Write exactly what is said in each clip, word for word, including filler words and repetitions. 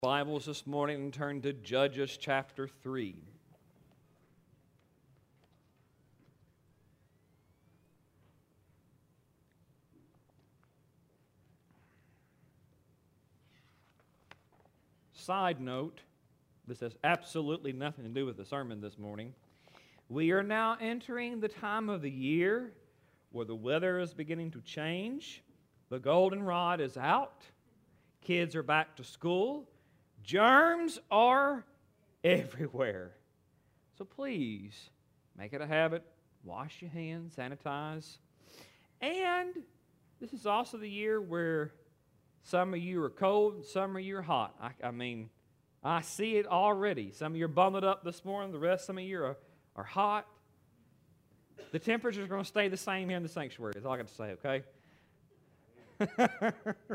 Bibles this morning and turn to Judges chapter three. Side note, this has absolutely nothing to do with the sermon this morning. We are now entering the time of the year where the weather is beginning to change. The goldenrod is out. Kids are back to school. Germs are everywhere. So please, make it a habit. Wash your hands, sanitize. And this is also the year where some of you are cold, some of you are hot. I, I mean, I see it already. Some of you are bundled up this morning. The rest, some of you are, are hot. The temperatures are going to stay the same here in the sanctuary. That's all I got to say, okay?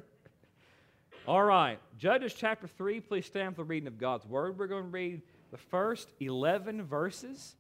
All right, Judges chapter three, please stand for the reading of God's Word. We're going to read the first eleven verses.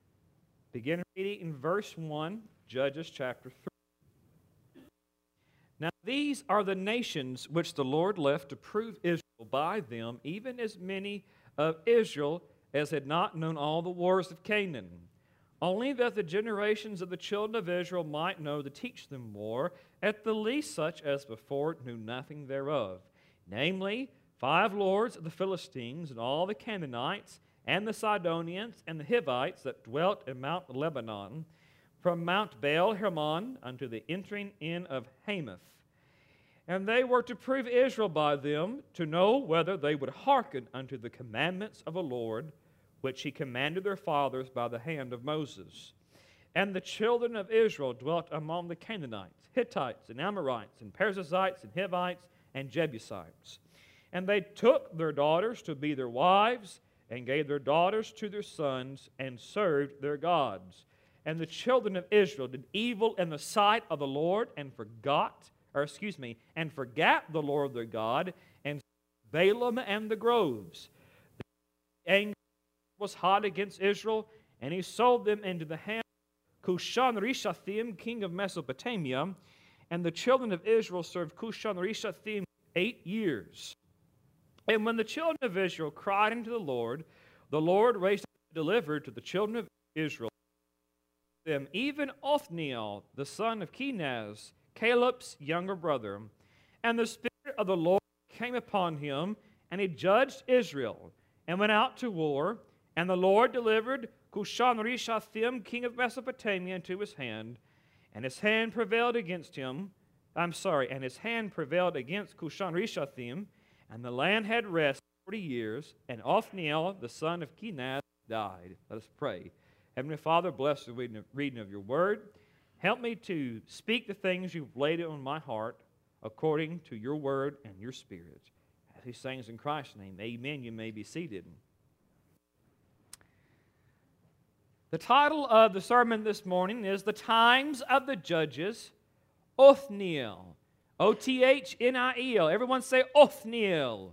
Begin reading in verse one, Judges chapter three. Now these are the nations which the Lord left to prove Israel by them, even as many of Israel as had not known all the wars of Canaan. Only that the generations of the children of Israel might know to teach them war, at the least such as before knew nothing thereof. Namely, five lords of the Philistines, and all the Canaanites, and the Sidonians, and the Hivites that dwelt in Mount Lebanon, from Mount Baal Hermon unto the entering in of Hamath. And they were to prove Israel by them, to know whether they would hearken unto the commandments of the Lord, which he commanded their fathers by the hand of Moses. And the children of Israel dwelt among the Canaanites, Hittites, and Amorites, and Perizzites, and Hivites, and Jebusites. And they took their daughters to be their wives, and gave their daughters to their sons, and served their gods. And the children of Israel did evil in the sight of the Lord, and forgot, or excuse me, and forgat the Lord their God, and Balaam and the groves. The anger was hot against Israel, and he sold them into the hand of Cushan-Rishathaim, king of Mesopotamia. And the children of Israel served Cushan-Rishathaim eight years. And when the children of Israel cried unto the Lord, the Lord raised up and delivered to the children of Israel them even Othniel, the son of Kenaz, Caleb's younger brother. And the Spirit of the Lord came upon him, and he judged Israel, and went out to war. And the Lord delivered Cushan-Rishathaim, king of Mesopotamia, into his hand. And his hand prevailed against him. I'm sorry, and his hand prevailed against Cushan-Rishathaim, and the land had rest forty years, and Othniel, the son of Kenaz, died. Let us pray. Heavenly Father, bless the reading of your word. Help me to speak the things you've laid on my heart according to your word and your spirit. As these things in Christ's name, amen. You may be seated. The title of the sermon this morning is The Times of the Judges, Othniel. O T H N I E L. Everyone say Othniel.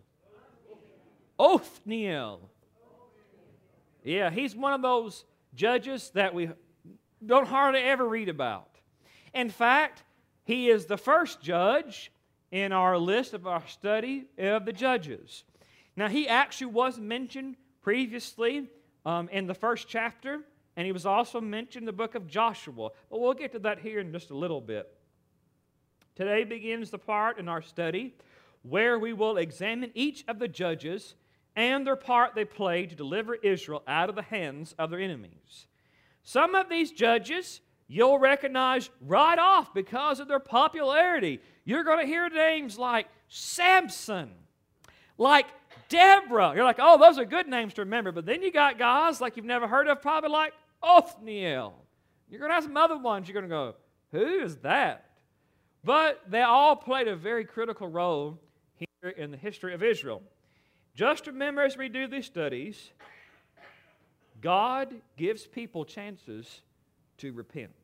Othniel. Yeah, he's one of those judges that we don't hardly ever read about. In fact, he is the first judge in our list of our study of the judges. Now, he actually was mentioned previously um, in the first chapter, and he was also mentioned in the book of Joshua. But we'll get to that here in just a little bit. Today begins the part in our study where we will examine each of the judges and their part they played to deliver Israel out of the hands of their enemies. Some of these judges you'll recognize right off because of their popularity. You're going to hear names like Samson, like Deborah. You're like, oh, those are good names to remember. But then you got guys like you've never heard of, probably like Othniel. You're going to have some other ones. You're going to go, who is that? But they all played a very critical role here in the history of Israel. Just remember as we do these studies, God gives people chances to repent.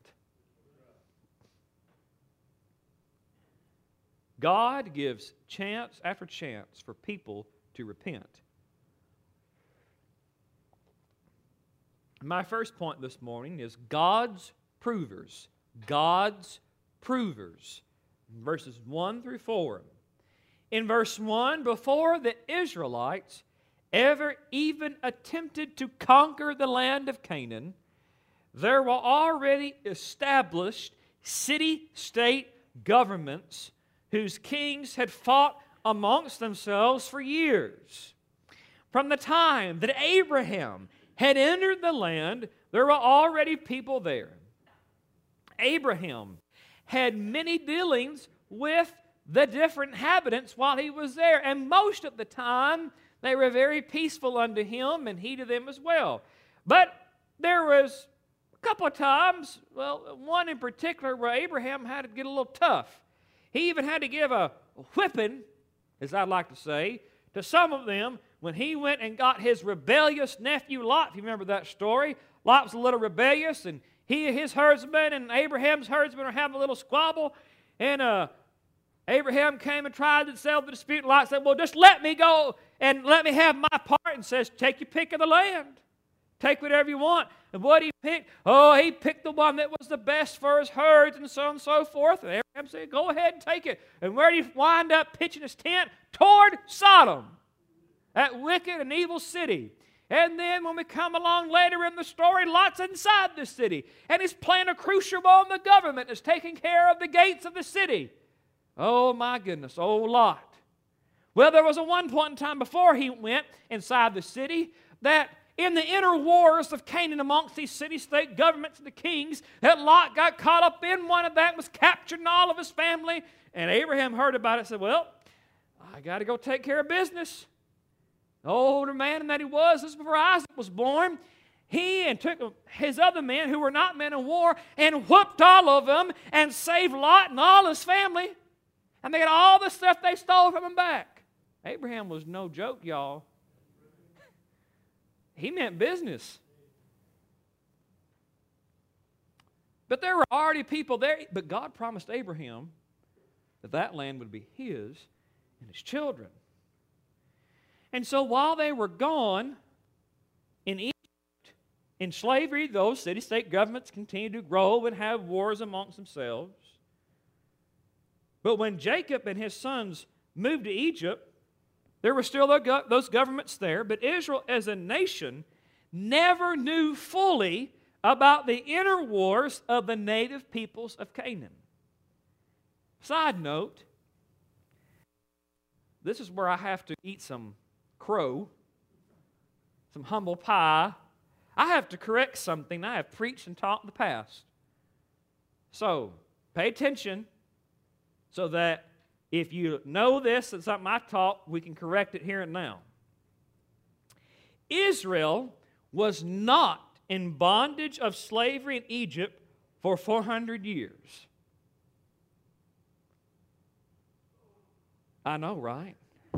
God gives chance after chance for people to repent. My first point this morning is God's provers. God's provers. Verses one through four. in verse one, before the Israelites ever even attempted to conquer the land of Canaan, there were already established city-state governments whose kings had fought amongst themselves for years. From the time that Abraham had entered the land, there were already people there. Abraham had many dealings with the different inhabitants while he was there, and most of the time they were very peaceful unto him, and he to them as well. But there was a couple of times, well, one in particular where Abraham had to get a little tough. He even had to give a whipping, as I'd like to say, to some of them when he went and got his rebellious nephew Lot. If you remember that story, Lot was a little rebellious, and he, his herdsman and Abraham's herdsman were having a little squabble, and uh, Abraham came and tried to settle the dispute. Lot said, well, just let me go and let me have my part, and says, take your pick of the land. Take whatever you want. And what he picked? Oh, he picked the one that was the best for his herds and so on and so forth. And Abraham said, go ahead and take it. And where did he wind up pitching his tent? Toward Sodom, that wicked and evil city. And then when we come along later in the story, Lot's inside the city. And he's playing a crucial role in the government. Is taking care of the gates of the city. Oh, my goodness. Oh, Lot. Well, there was a one point in time before he went inside the city that in the inner wars of Canaan amongst these city-state governments and the kings, that Lot got caught up in one of that, was captured and all of his family. And Abraham heard about it and said, well, I got to go take care of business. The older man that he was, this is before Isaac was born, he and took his other men who were not men of war and whooped all of them and saved Lot and all his family. And they got all the stuff they stole from him back. Abraham was no joke, y'all. He meant business. But there were already people there. But God promised Abraham that that land would be his and his children. And so while they were gone in Egypt, in slavery, those city-state governments continued to grow and have wars amongst themselves. But when Jacob and his sons moved to Egypt, there were still those governments there, but Israel as a nation never knew fully about the inner wars of the native peoples of Canaan. Side note, this is where I have to eat some crow, some humble pie. I have to correct something I have preached and taught in the past. So, pay attention so that if you know this and something I taught, we can correct it here and now. Israel was not in bondage of slavery in Egypt for four hundred years. I know, right?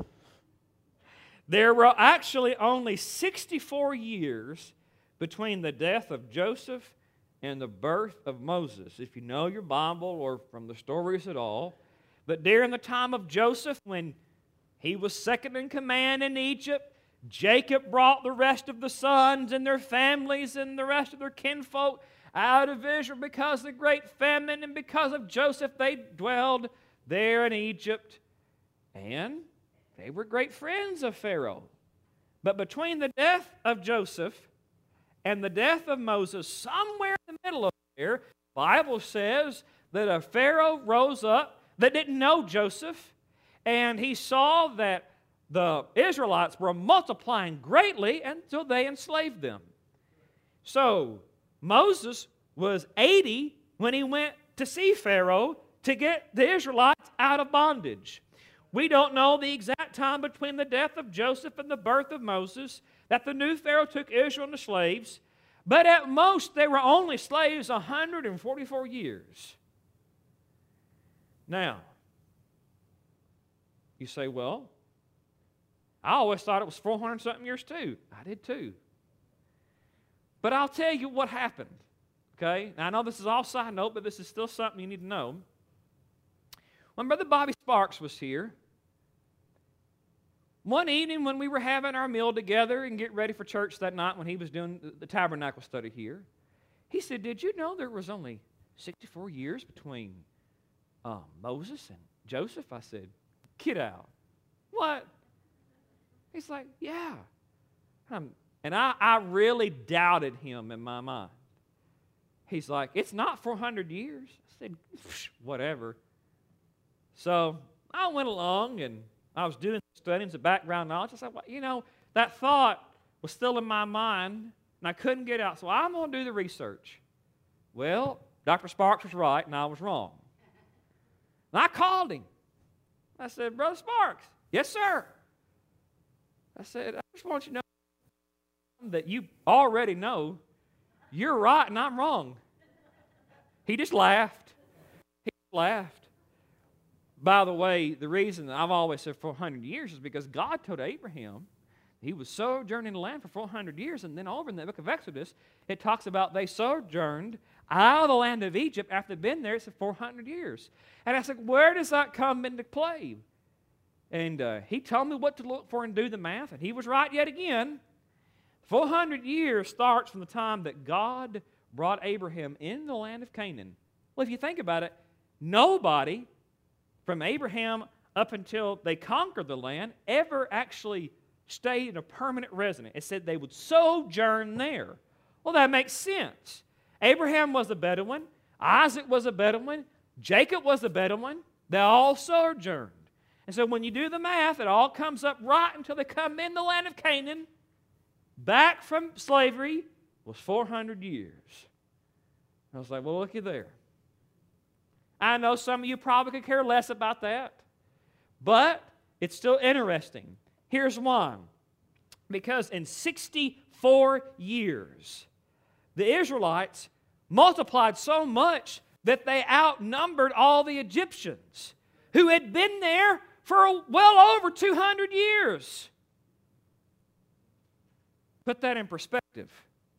There were actually only sixty-four years between the death of Joseph and the birth of Moses. If you know your Bible or from the stories at all, but during the time of Joseph, when he was second in command in Egypt, Jacob brought the rest of the sons and their families and the rest of their kinfolk out of Israel because of the great famine, and because of Joseph they dwelled there in Egypt. And they were great friends of Pharaoh. But between the death of Joseph and the death of Moses, somewhere in the middle of there, the Bible says that a Pharaoh rose up that didn't know Joseph, and he saw that the Israelites were multiplying greatly, and so they enslaved them. So Moses was eighty when he went to see Pharaoh to get the Israelites out of bondage. We don't know the exact time between the death of Joseph and the birth of Moses that the new Pharaoh took Israel into slaves, but at most they were only slaves one hundred forty-four years. Now, you say, well, I always thought it was four hundred something years too. I did too. But I'll tell you what happened, okay? Now, I know this is all side note, but this is still something you need to know. When Brother Bobby Sparks was here, one evening when we were having our meal together and getting ready for church that night when he was doing the tabernacle study here, he said, did you know there was only sixty-four years between uh, Moses and Joseph? I said, get out. What? He's like, yeah. Um, and I, I really doubted him in my mind. He's like, it's not four hundred years. I said, whatever. So I went along and I was doing studying some background knowledge. I said, well, you know, that thought was still in my mind and I couldn't get out. So I'm going to do the research. Well, Doctor Sparks was right and I was wrong. And I called him. I said, Brother Sparks, yes, sir. I said, I just want you to know that you already know you're right and I'm wrong. He just laughed. He laughed. By the way, the reason that I've always said four hundred years is because God told Abraham he was sojourning in the land for four hundred years, and then over in the book of Exodus, it talks about they sojourned out of the land of Egypt after they'd been there. It's four hundred years. And I said, where does that come into play? And uh, he told me what to look for and do the math, and he was right yet again. four hundred years starts from the time that God brought Abraham in the land of Canaan. Well, if you think about it, nobody from Abraham up until they conquered the land ever actually stayed in a permanent residence. It said they would sojourn there. Well, that makes sense. Abraham was a Bedouin. Isaac was a Bedouin. Jacob was a Bedouin. They all sojourned. And so when you do the math, it all comes up right until they come in the land of Canaan. Back from slavery was four hundred years. I was like, well, looky there. I know some of you probably could care less about that, but it's still interesting. Here's why. Because in sixty-four years, the Israelites multiplied so much that they outnumbered all the Egyptians who had been there for well over two hundred years. Put that in perspective.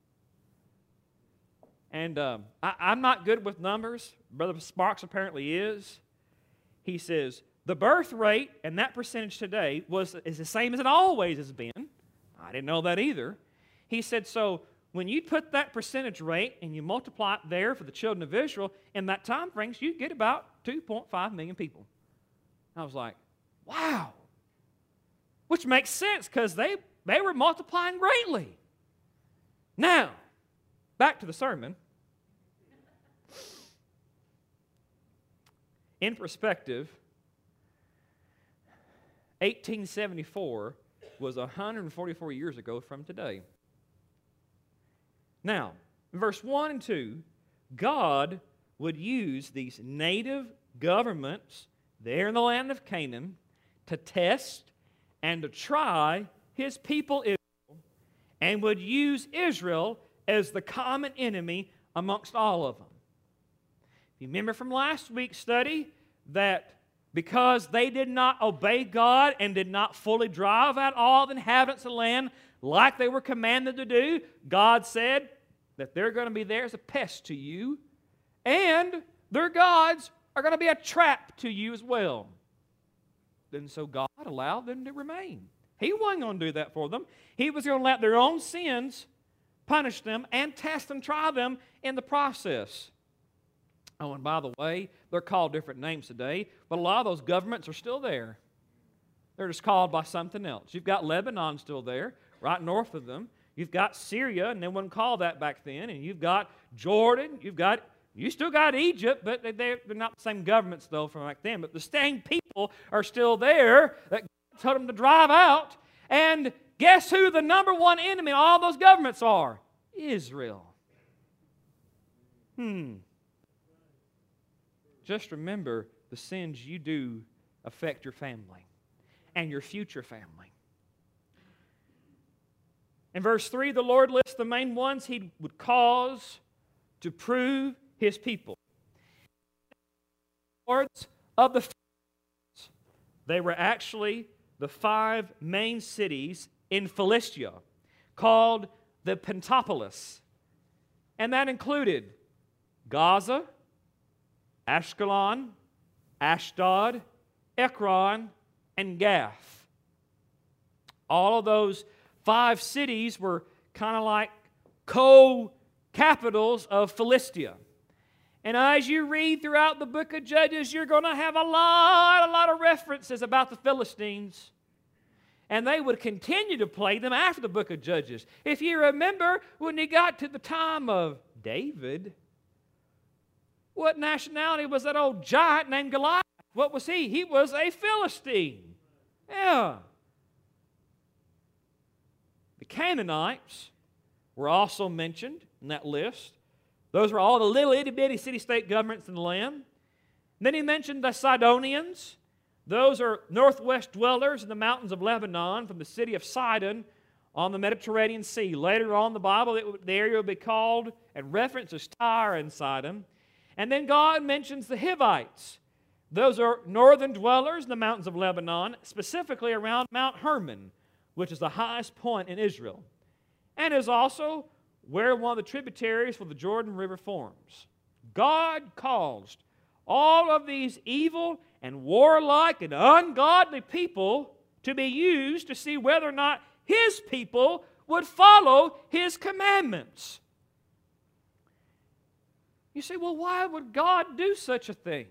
And um, I, I'm not good with numbers. Brother Sparks apparently is. He says, the birth rate and that percentage today was, is the same as it always has been. I didn't know that either. He said, so when you put that percentage rate and you multiply it there for the children of Israel, in that time frame, you get about two point five million people. I was like, wow. Which makes sense because they, they were multiplying greatly. Now, back to the sermon. In perspective, eighteen seventy-four was one hundred forty-four years ago from today. Now, in verse one and two, God would use these native governments there in the land of Canaan to test and to try His people Israel, and would use Israel as the common enemy amongst all of them. You remember from last week's study that because they did not obey God and did not fully drive out all the inhabitants of the land like they were commanded to do, God said that they're going to be there as a pest to you, and their gods are going to be a trap to you as well. And so God allowed them to remain. He wasn't going to do that for them. He was going to let their own sins punish them and test and try them in the process. Oh, and by the way, they're called different names today, but a lot of those governments are still there. They're just called by something else. You've got Lebanon still there, right north of them. You've got Syria, and they wouldn't call that back then. And you've got Jordan. You've got, you still got Egypt, but they're not the same governments, though, from back then. But the same people are still there that God told them to drive out. And guess who the number one enemy of all those governments are? Israel. Hmm. Just remember the sins you do affect your family and your future family. In verse three, the Lord lists the main ones He would cause to prove His people. Lords of the they were actually the five main cities in Philistia called the Pentapolis. And that included Gaza, Ashkelon, Ashdod, Ekron, and Gath. All of those five cities were kind of like co-capitals of Philistia. And as you read throughout the book of Judges, you're going to have a lot, a lot of references about the Philistines. and they would continue to play them after the book of Judges. If you remember, when he got to the time of David, what nationality was that old giant named Goliath? What was he? He was a Philistine. Yeah. The Canaanites were also mentioned in that list. Those were all the little itty-bitty city-state governments in the land. Then he mentioned the Sidonians. Those are northwest dwellers in the mountains of Lebanon from the city of Sidon on the Mediterranean Sea. Later on in the Bible, it, the area will be called and referenced as Tyre and Sidon. And then God mentions the Hivites. Those are northern dwellers in the mountains of Lebanon, specifically around Mount Hermon, which is the highest point in Israel, and is also where one of the tributaries for the Jordan River forms. God caused all of these evil and warlike and ungodly people to be used to see whether or not His people would follow His commandments. You say, well, why would God do such a thing?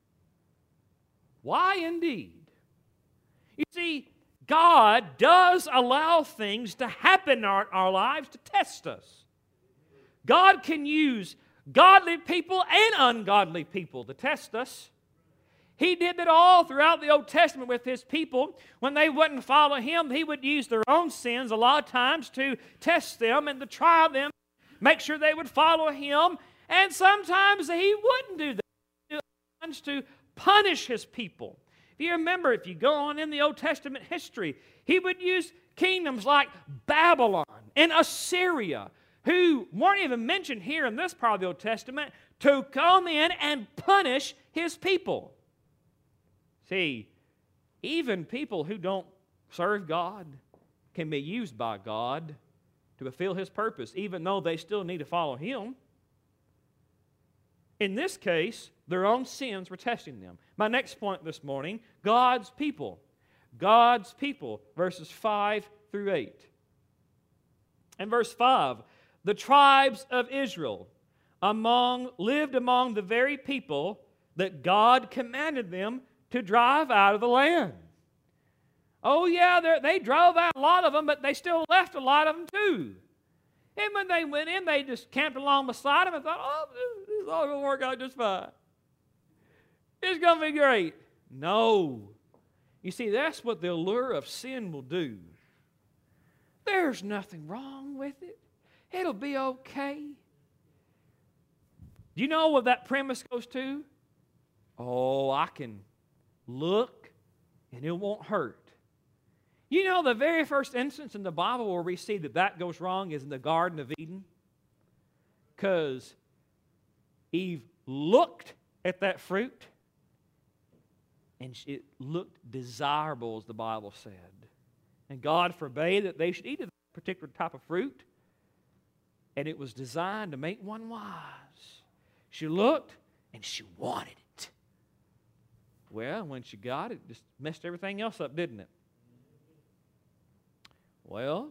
Why indeed? You see, God does allow things to happen in our, our lives to test us. God can use godly people and ungodly people to test us. He did that all throughout the Old Testament with His people. When they wouldn't follow Him, He would use their own sins a lot of times to test them and to try them, make sure they would follow Him. And sometimes He wouldn't do that. He wants to punish His people. If you remember, if you go on in the Old Testament history, He would use kingdoms like Babylon and Assyria, who weren't even mentioned here in this part of the Old Testament, to come in and punish His people. See, even people who don't serve God can be used by God to fulfill His purpose, even though they still need to follow Him. In this case, their own sins were testing them. My next point this morning, God's people. God's people, verses five through eight. And verse five, the tribes of Israel among, lived among the very people that God commanded them to drive out of the land. Oh yeah, they drove out a lot of them, but they still left a lot of them too. And when they went in, they just camped along beside them and thought, oh, this is all going to work out just fine. It's going to be great. No. You see, that's what the allure of sin will do. There's nothing wrong with it. It'll be okay. Do you know what that premise goes to? Oh, I can look and it won't hurt. You know, the very first instance in the Bible where we see that that goes wrong is in the Garden of Eden. Because Eve looked at that fruit and it looked desirable, as the Bible said. And God forbade that they should eat of that particular type of fruit. And it was designed to make one wise. She looked and she wanted it. Well, when she got it, it just messed everything else up, didn't it? Well,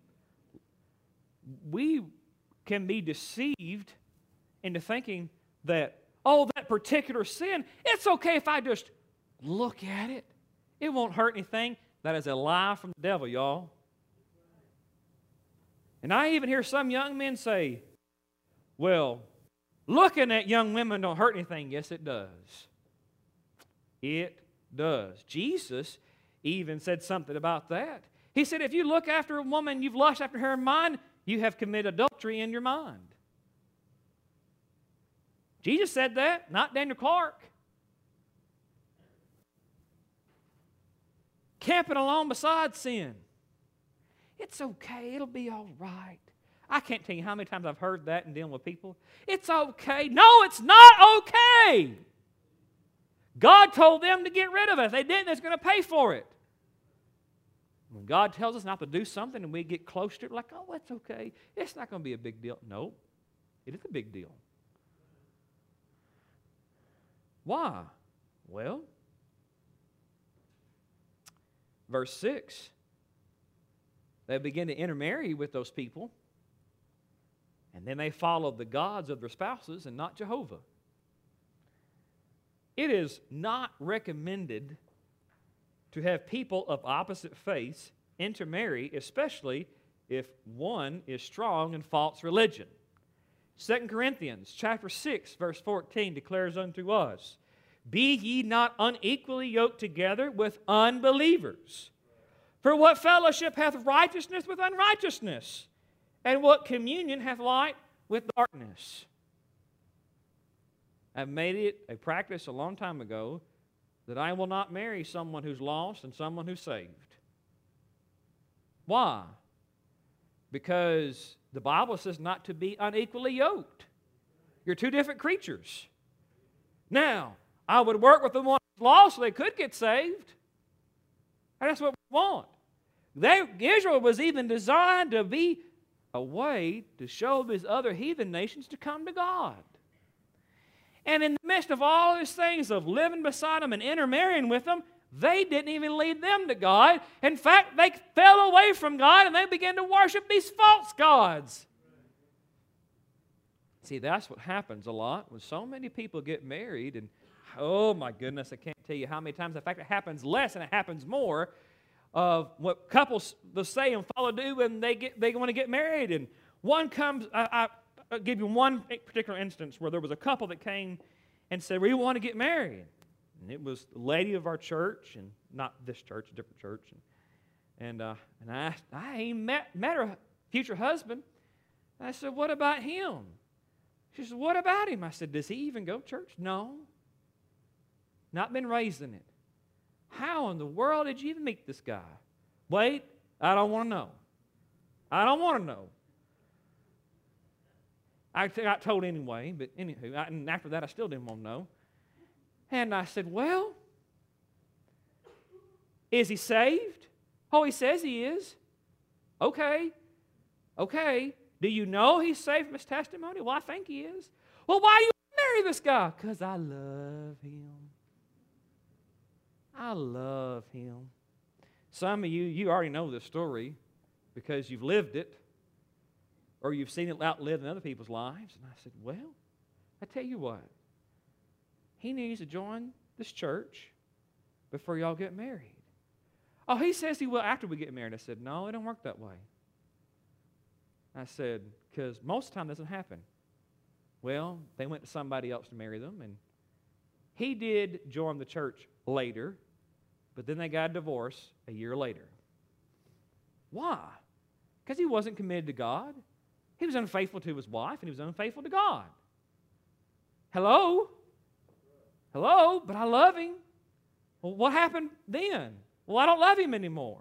we can be deceived into thinking that, oh, that particular sin, it's okay if I just look at it. It won't hurt anything. That is a lie from the devil, y'all. And I even hear some young men say, well, looking at young women don't hurt anything. Yes, it does. It does. Jesus even said something about that. He said, if you look after a woman, you've lusted after her in mind, you have committed adultery in your mind. Jesus said that, not Daniel Clark. Camping along beside sin. It's okay. It'll be all right. I can't tell you how many times I've heard that in dealing with people. It's okay. No, it's not okay. God told them to get rid of it. If they didn't, it's going to pay for it. When God tells us not to do something and we get close to it, like, oh, it's okay. It's not going to be a big deal. No, it is a big deal. Why? Well, verse six, they begin to intermarry with those people, and then they follow the gods of their spouses and not Jehovah. It is not recommended to have people of opposite faiths intermarry, especially if one is strong in false religion. Second Corinthians chapter six, verse fourteen declares unto us, "Be ye not unequally yoked together with unbelievers. For what fellowship hath righteousness with unrighteousness? And what communion hath light with darkness?" I've made it a practice a long time ago that I will not marry someone who's lost and someone who's saved. Why? Because the Bible says not to be unequally yoked. You're two different creatures. Now, I would work with the one who's lost so they could get saved. And that's what we want. They, Israel was even designed to be a way to show these other heathen nations to come to God. And in the midst of all these things of living beside them and intermarrying with them, they didn't even lead them to God. In fact, they fell away from God and they began to worship these false gods. See, that's what happens a lot when so many people get married. And oh my goodness, I can't tell you how many times. In fact, it happens less and it happens more of what couples will say and follow do when they get they want to get married. And one comes, I, I, I'll give you one particular instance where there was a couple that came and said, "We want to get married." And it was the lady of our church, and not this church, a different church. And and, uh, and I asked, I ain't met, met her future husband. And I said, "What about him?" She said, "What about him?" I said, "Does he even go to church?" "No. Not been raised in it." "How in the world did you even meet this guy?" "Wait, I don't want to know. I don't want to know." I got told anyway, but anywho, I, and after that I still didn't want to know. And I said, "Well, is he saved?" "Oh, he says he is." "Okay, okay. Do you know he's saved from his testimony?" "Well, I think he is." "Well, why do you marry this guy?" "Because I love him. I love him." Some of you, you already know this story because you've lived it or you've seen it outlived in other people's lives. And I said, "Well, I tell you what. He needs to join this church before y'all get married." "Oh, he says he will after we get married." I said, "No, it don't work that way." I said, "Because most of the time it doesn't happen." Well, they went to somebody else to marry them, and he did join the church later, but then they got a divorce a year later. Why? Because he wasn't committed to God. He was unfaithful to his wife, and he was unfaithful to God. Hello? Hello? But I love him. Well, what happened then? Well, I don't love him anymore.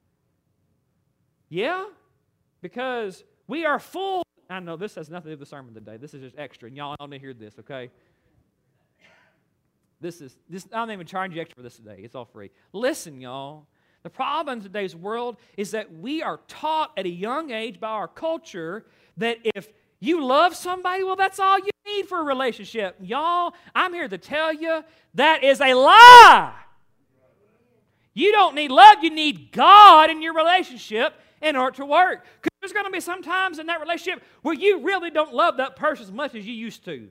Yeah? Because we are full. I know this has nothing to do with the sermon today. This is just extra, and y'all don't need to hear this, okay? This is this. I don't even charge you extra for this today. It's all free. Listen, y'all. The problem in today's world is that we are taught at a young age by our culture that if you love somebody, well, that's all you need for a relationship. Y'all, I'm here to tell you that is a lie. You don't need love. You need God in your relationship in order to work. Because there's going to be some times in that relationship where you really don't love that person as much as you used to.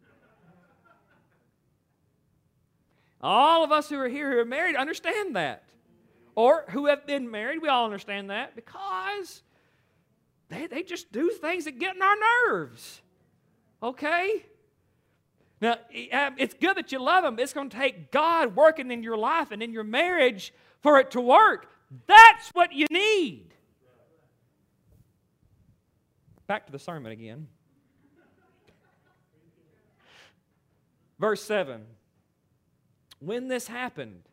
All of us who are here who are married understand that. Or who have been married, we all understand that because they, they just do things that get in our nerves. Okay? Now, it's good that you love them. It's going to take God working in your life and in your marriage for it to work. That's what you need. Back to the sermon again. Verse seven. When this happened,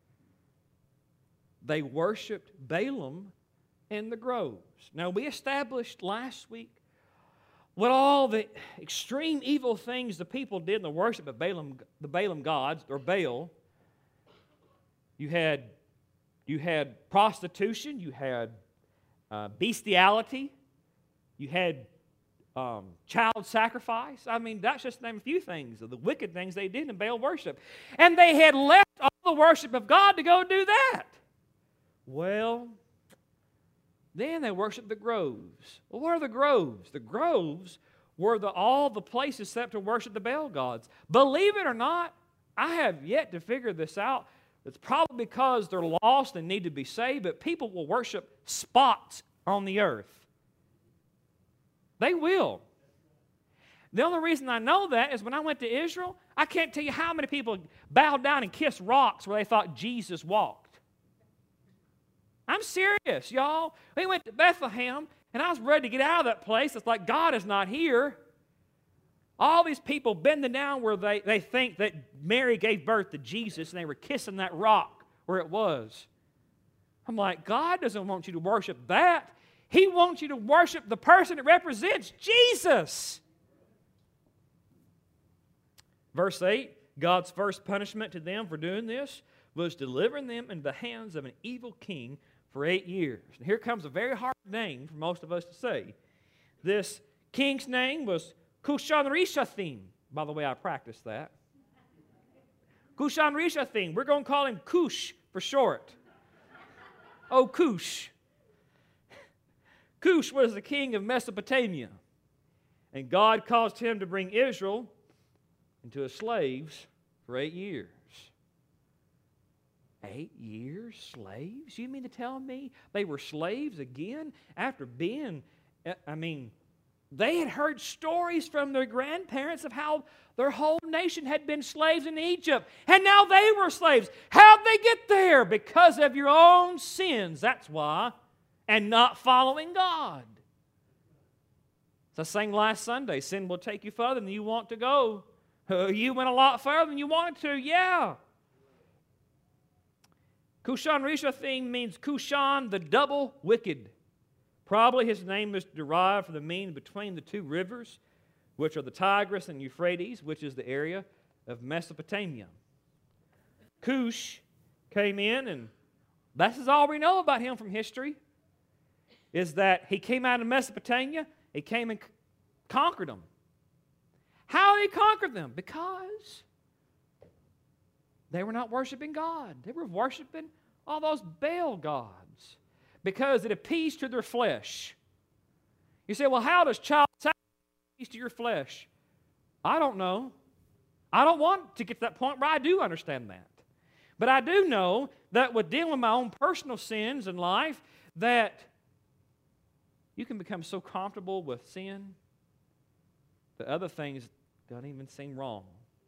they worshipped Balaam in the groves. Now, we established last week what all the extreme evil things the people did in the worship of Balaam, the Balaam gods, or Baal. You had, you had prostitution, you had uh, bestiality, you had um, child sacrifice. I mean, that's just to name a few things of the wicked things they did in Baal worship. And they had left all the worship of God to go do that. Well, then they worshiped the groves. Well, what are the groves? The groves were the, all the places set to worship the Baal gods. Believe it or not, I have yet to figure this out. It's probably because they're lost and need to be saved, but people will worship spots on the earth. They will. The only reason I know that is when I went to Israel, I can't tell you how many people bowed down and kissed rocks where they thought Jesus walked. I'm serious, y'all. We went to Bethlehem, and I was ready to get out of that place. It's like God is not here. All these people bending down where they, they think that Mary gave birth to Jesus, and they were kissing that rock where it was. I'm like, God doesn't want you to worship that. He wants you to worship the person that represents Jesus. Verse eight, God's first punishment to them for doing this was delivering them into the hands of an evil king for eight years. And here comes a very hard name for most of us to say. This king's name was Cushan-Rishathaim. By the way, I practiced that. Cushan-Rishathaim. We're going to call him Cush for short. Oh, Cush. Cush was the king of Mesopotamia. And God caused him to bring Israel into as slaves for eight years. Eight years slaves? You mean to tell me they were slaves again after being, I mean, they had heard stories from their grandparents of how their whole nation had been slaves in Egypt, and now they were slaves. How'd they get there? Because of your own sins, that's why, and not following God. As I sang last Sunday, sin will take you further than you want to go. Uh, you went a lot further than you wanted to, yeah. Cushan-Rishathaim means Cushan, the double wicked. Probably his name is derived from the mean between the two rivers, which are the Tigris and Euphrates, which is the area of Mesopotamia. Cush came in, and this is all we know about him from history, is that he came out of Mesopotamia, he came and conquered them. How did he conquer them? Because they were not worshiping God. They were worshiping all those Baal gods because it appeased to their flesh. You say, well, how does child sacrifice appease to your flesh? I don't know. I don't want to get to that point where I do understand that. But I do know that with dealing with my own personal sins in life, that you can become so comfortable with sin that other things don't even seem wrong.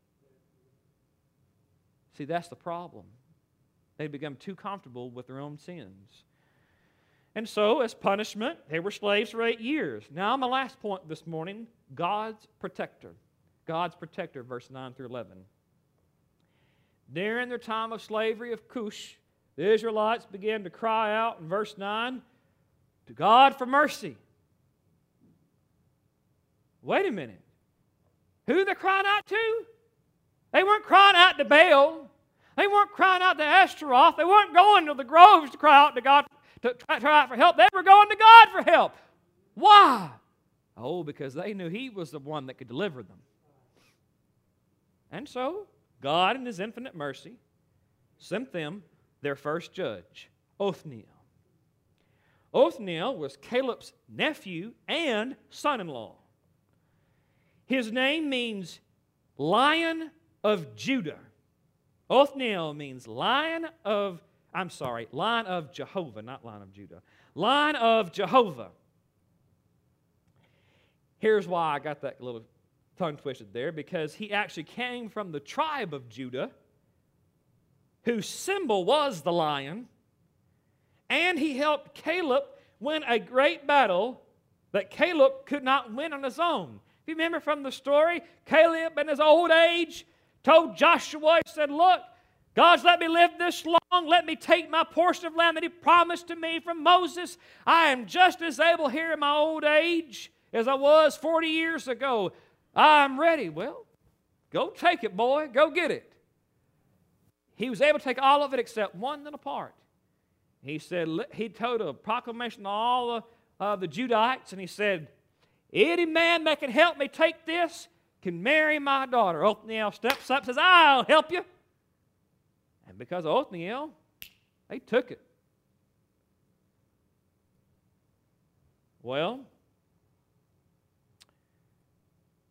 See, that's the problem. They become too comfortable with their own sins. And so, as punishment, they were slaves for eight years. Now, my last point this morning, God's protector. God's protector, verse nine through eleven. During their time of slavery of Cush, the Israelites began to cry out in verse nine, to God for mercy. Wait a minute. Who they crying out to? They weren't crying out to Baal. They weren't crying out to Ashtaroth. They weren't going to the groves to cry out to God, to try, try out for help. They were going to God for help. Why? Oh, because they knew He was the one that could deliver them. And so, God in His infinite mercy sent them their first judge, Othniel. Othniel was Caleb's nephew and son-in-law. His name means Lion of Judah. Othniel means Lion of, I'm sorry, Lion of Jehovah, not Lion of Judah. Lion of Jehovah. Here's why I got that little tongue twisted there, because he actually came from the tribe of Judah, whose symbol was the lion, and he helped Caleb win a great battle that Caleb could not win on his own. If you remember from the story, Caleb in his old age told Joshua, he said, look, God's let me live this long. Let me take my portion of land that He promised to me from Moses. I am just as able here in my old age as I was forty years ago. I'm ready. Well, go take it, boy. Go get it. He was able to take all of it except one little part. He said, he told a proclamation to all the, uh, the Judahites, and he said, any man that can help me take this can marry my daughter. Othniel steps up and says, I'll help you. And because of Othniel, they took it. Well,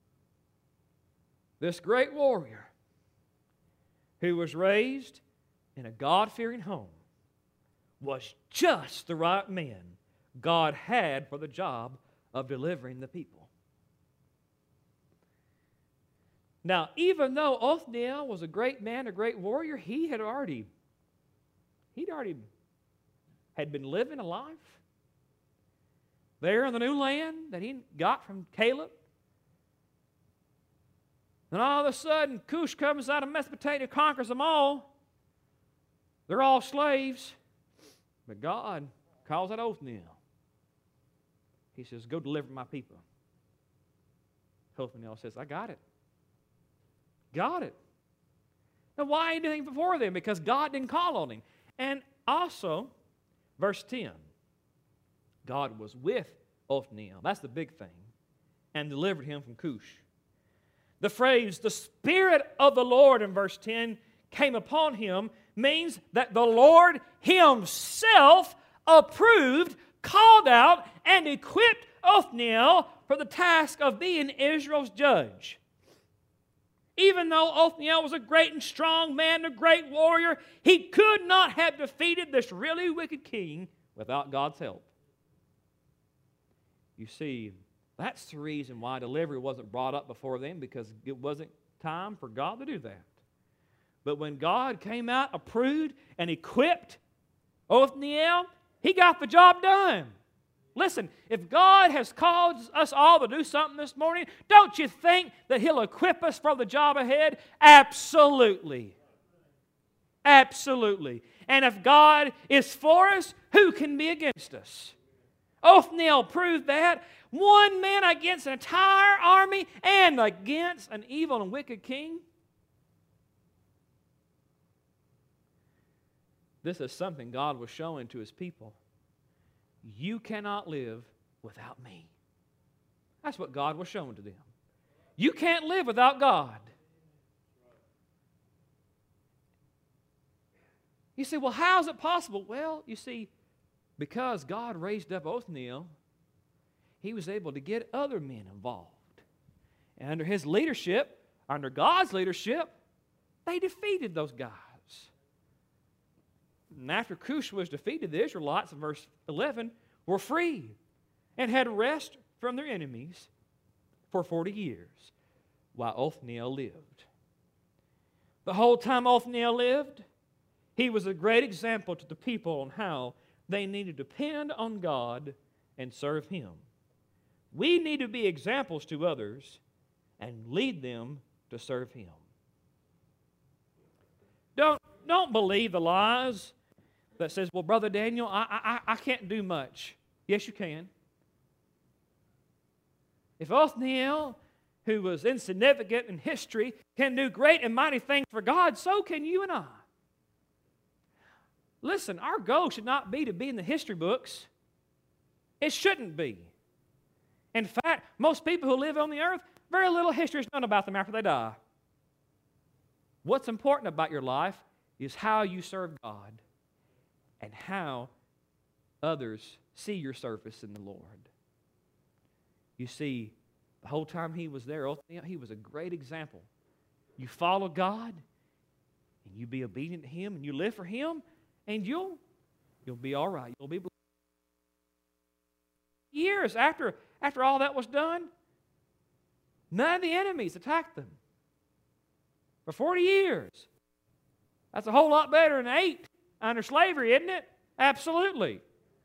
this great warrior who was raised in a God-fearing home was just the right men God had for the job of delivering the people. Now, even though Othniel was a great man, a great warrior, he had already, he'd already had been living a life there in the new land that he got from Caleb. And all of a sudden, Cush comes out of Mesopotamia, conquers them all. They're all slaves. But God calls out Othniel. He says, go deliver my people. Othniel says, I got it. Got it. Now, why didn't he do anything before then? Because God didn't call on him. And also, verse ten, God was with Othniel. That's the big thing. And delivered him from Cush. The phrase, the Spirit of the Lord in verse ten came upon him means that the Lord Himself approved, called out, and equipped Othniel for the task of being Israel's judge. Even though Othniel was a great and strong man, a great warrior, he could not have defeated this really wicked king without God's help. You see, that's the reason why delivery wasn't brought up before then, because it wasn't time for God to do that. But when God came out, approved, and equipped Othniel, he got the job done. Listen, if God has called us all to do something this morning, don't you think that He'll equip us for the job ahead? Absolutely. Absolutely. And if God is for us, who can be against us? Othniel proved that. One man against an entire army and against an evil and wicked king. This is something God was showing to His people. You cannot live without me. That's what God was showing to them. You can't live without God. You say, well, how is it possible? Well, you see, because God raised up Othniel, he was able to get other men involved. And under his leadership, under God's leadership, they defeated those guys. And after Cush was defeated, the Israelites, in verse eleven, were free and had rest from their enemies for forty years while Othniel lived. The whole time Othniel lived, he was a great example to the people on how they need to depend on God and serve Him. We need to be examples to others and lead them to serve Him. Don't, don't believe the lies that says, well, Brother Daniel, I, I, I can't do much. Yes, you can. If Othniel, who was insignificant in history, can do great and mighty things for God, so can you and I. Listen, our goal should not be to be in the history books. It shouldn't be. In fact, most people who live on the earth, very little history is known about them after they die. What's important about your life is how you serve God and how others see your service in the Lord. You see, the whole time he was there, he was a great example. You follow God, and you be obedient to Him, and you live for Him, and you'll, you'll be all right. You'll be blessed. Years after, after all that was done, none of the enemies attacked them. For forty years. That's a whole lot better than eight under slavery, isn't it? Absolutely.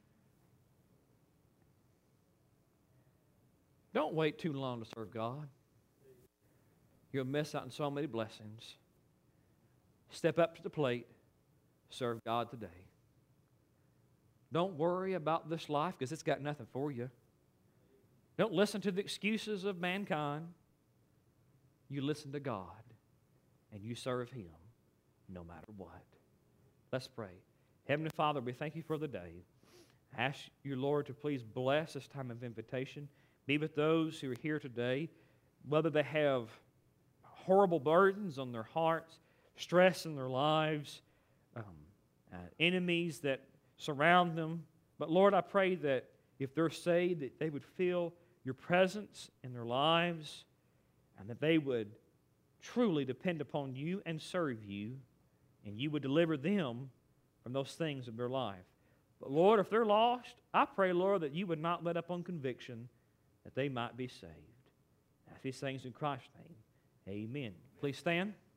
Don't wait too long to serve God. You'll miss out on so many blessings. Step up to the plate. Serve God today. Don't worry about this life because it's got nothing for you. Don't listen to the excuses of mankind. You listen to God and you serve Him no matter what. Let's pray. Heavenly Father, we thank You for the day. I ask You, Lord, to please bless this time of invitation. Be with those who are here today, whether they have horrible burdens on their hearts, stress in their lives, um, uh, enemies that surround them. But Lord, I pray that if they're saved, that they would feel Your presence in their lives and that they would truly depend upon You and serve You and you would deliver them from those things in their life. But Lord, if they're lost, I pray, Lord, that you would not let up on conviction that they might be saved. I ask these things in Christ's name. Amen. Please stand.